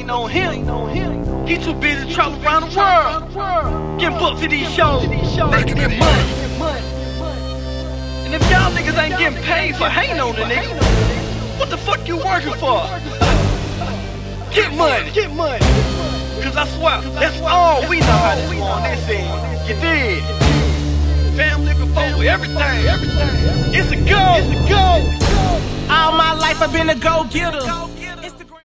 ain't on him. He too busy traveling around the world, getting booked to these shows, making that money. And if y'all niggas ain't getting paid for hating on the nigga, what the fuck you working for? Get money, get money. Cause I swear, that's all we know how to do on this end. You did. Family before everything. It's a go. All my life I've been a go-getter.